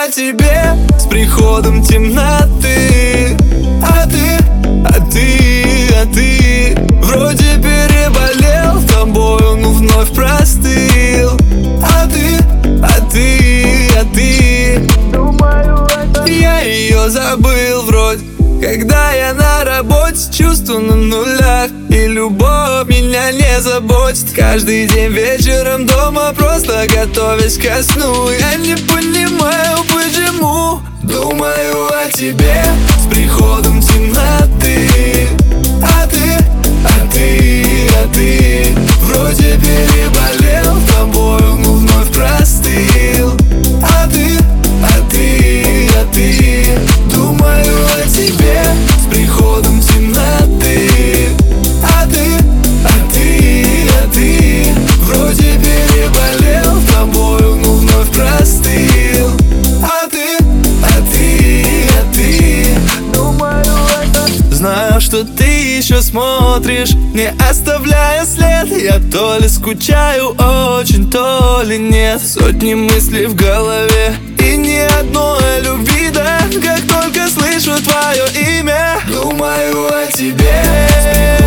о тебе с приходом темноты. А ты вроде переболел тобою, но вновь простыл. А ты я ее забыл вроде, когда я на работе, чувства на нулях, и любовь меня не заботит. Каждый день вечером дома, просто готовясь ко сну. Я не понимаю, почему думаю о тебе с приходом темноты. А ты вроде переболел тобою, но вновь простыл. А ты думаю о тебе с приходом темноты. А ты вроде переболел тобою, но вновь простыл. А ты думаю знаю, что ты еще смотришь, не оставляя след. Я то ли скучаю очень, то ли нет. Сотни мыслей в голове и ни одной любви, да. Как только слышу твое имя, думаю о тебе.